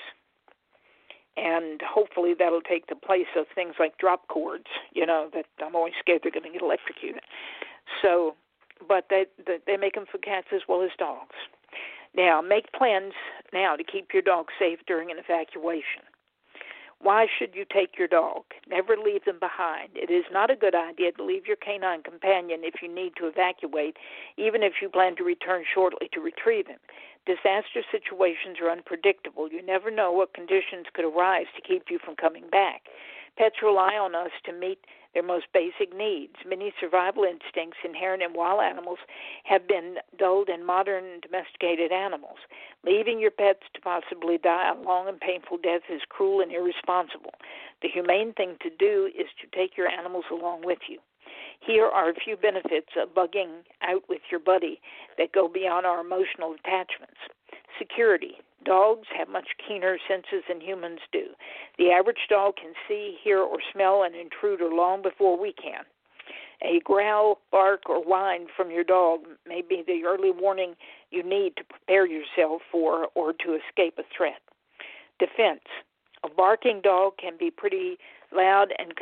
And hopefully that'll take the place of things like drop cords, that I'm always scared they're going to get electrocuted. So, but they make them for cats as well as dogs. Now, make plans now to keep your dog safe during an evacuation. Why should you take your dog? Never leave them behind. It is not a good idea to leave your canine companion if you need to evacuate, even if you plan to return shortly to retrieve him. Disaster situations are unpredictable. You never know what conditions could arise to keep you from coming back. Pets rely on us to meet their most basic needs. Many survival instincts inherent in wild animals have been dulled in modern domesticated animals. Leaving your pets to possibly die a long and painful death is cruel and irresponsible. The humane thing to do is to take your animals along with you. Here are a few benefits of bugging out with your buddy that go beyond our emotional attachments. Security. Dogs have much keener senses than humans do. The average dog can see, hear, or smell an intruder long before we can. A growl, bark, or whine from your dog may be the early warning you need to prepare yourself for or to escape a threat. Defense. A barking dog can be pretty loud and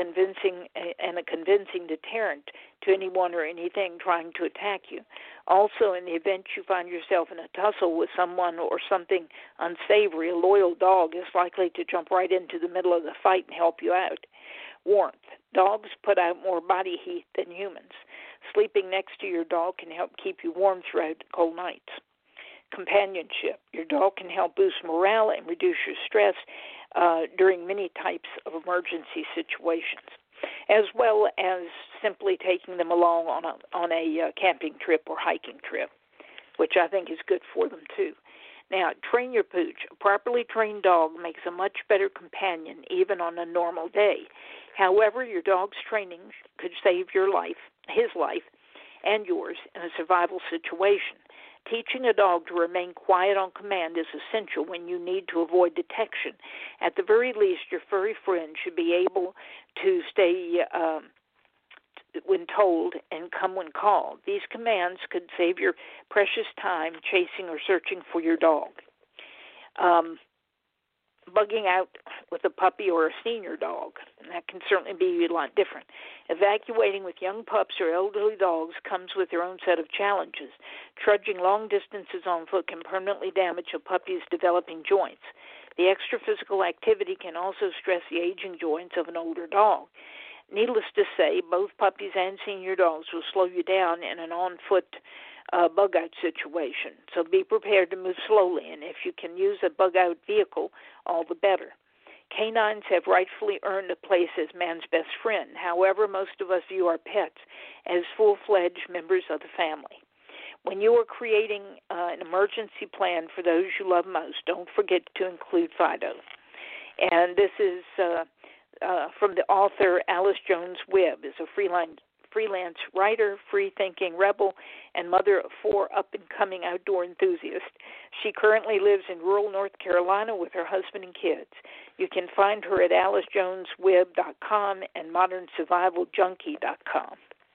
a convincing deterrent to anyone or anything trying to attack you. Also, in the event you find yourself in a tussle with someone or something unsavory, a loyal dog is likely to jump right into the middle of the fight and help you out. Warmth. Dogs put out more body heat than humans. Sleeping next to your dog can help keep you warm throughout cold nights. Companionship. Your dog can help boost morale and reduce your stress during many types of emergency situations, as well as simply taking them along on a camping trip or hiking trip, which I think is good for them too. Now, train your pooch. A properly trained dog makes a much better companion even on a normal day. However, your dog's training could save your life, his life, and yours in a survival situation. Teaching a dog to remain quiet on command is essential when you need to avoid detection. At the very least, your furry friend should be able to stay when told and come when called. These commands could save your precious time chasing or searching for your dog. Bugging out with a puppy or a senior dog, and that can certainly be a lot different. Evacuating with young pups or elderly dogs comes with their own set of challenges. Trudging long distances on foot can permanently damage a puppy's developing joints. The extra physical activity can also stress the aging joints of an older dog. Needless to say, both puppies and senior dogs will slow you down in an on-foot bug-out situation. So be prepared to move slowly, and if you can use a bug-out vehicle, all the better. Canines have rightfully earned a place as man's best friend. However, most of us view our pets as full-fledged members of the family. When you are creating an emergency plan for those you love most, don't forget to include Fido. And this is from the author Alice Jones Webb, is a freelance writer, free-thinking rebel, and mother of 4 up-and-coming outdoor enthusiasts. She currently lives in rural North Carolina with her husband and kids. You can find her at AliceJonesWebb.com and ModernSurvivalJunkie.com.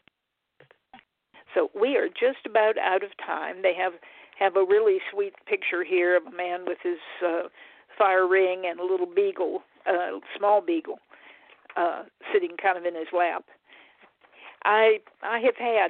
So we are just about out of time. They have a really sweet picture here of a man with his fire ring and a little beagle, small beagle, sitting kind of in his lap. I have had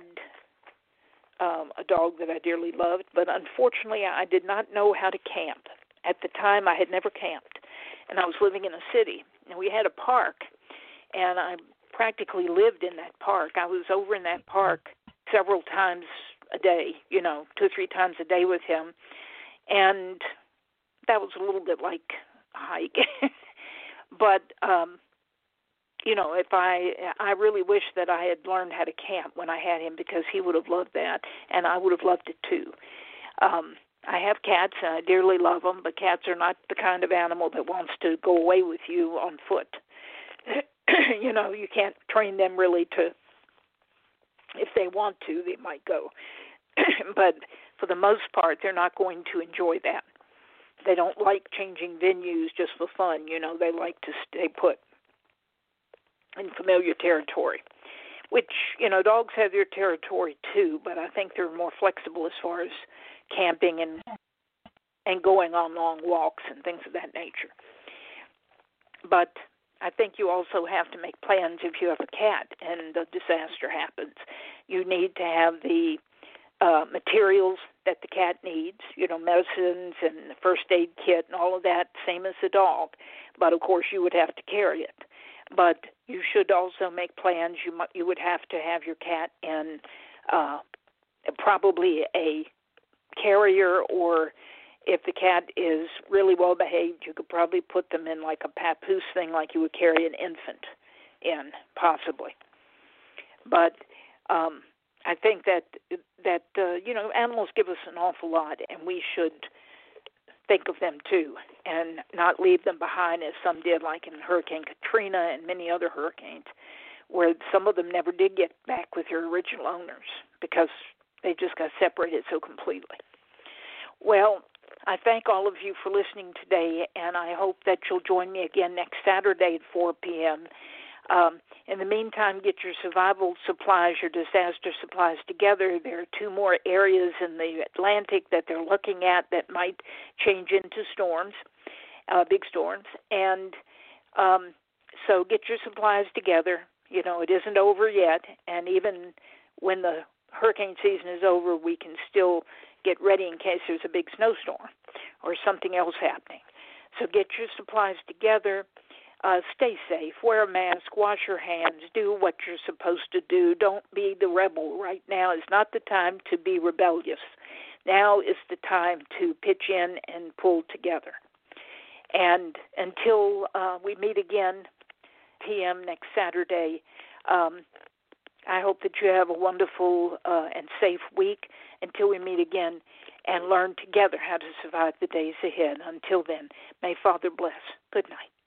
a dog that I dearly loved, but unfortunately I did not know how to camp. At the time, I had never camped, and I was living in a city, and we had a park, and I practically lived in that park. I was over in that park several times a day, 2 or 3 times a day with him, and that was a little bit like a hike. But if I really wish that I had learned how to camp when I had him, because he would have loved that, and I would have loved it too. I have cats, and I dearly love them, but cats are not the kind of animal that wants to go away with you on foot. You can't train them really to, if they want to, they might go. But for the most part, they're not going to enjoy that. They don't like changing venues just for fun. They like to stay put in familiar territory, which, dogs have their territory too, but I think they're more flexible as far as camping and going on long walks and things of that nature. But I think you also have to make plans if you have a cat and a disaster happens. You need to have the materials that the cat needs, medicines and the first aid kit and all of that, same as the dog. But, of course, you would have to carry it. But you should also make plans. You would have to have your cat in probably a carrier, or if the cat is really well behaved, you could probably put them in like a papoose thing, like you would carry an infant in, possibly. But I think that animals give us an awful lot, and we should think of them too, and not leave them behind as some did, like in Hurricane Katrina and many other hurricanes, where some of them never did get back with their original owners because they just got separated so completely. Well, I thank all of you for listening today, and I hope that you'll join me again next Saturday at 4 p.m. In the meantime, get your survival supplies, your disaster supplies together. There are 2 more areas in the Atlantic that they're looking at that might change into storms, big storms. And so get your supplies together. It isn't over yet, and even when the hurricane season is over, we can still get ready in case there's a big snowstorm or something else happening. So get your supplies together. Stay safe, wear a mask, wash your hands, do what you're supposed to do. Don't be the rebel. Right now is not the time to be rebellious. Now is the time to pitch in and pull together. And until we meet again, p.m. next Saturday, I hope that you have a wonderful and safe week until we meet again and learn together how to survive the days ahead. Until then, may Father bless. Good night.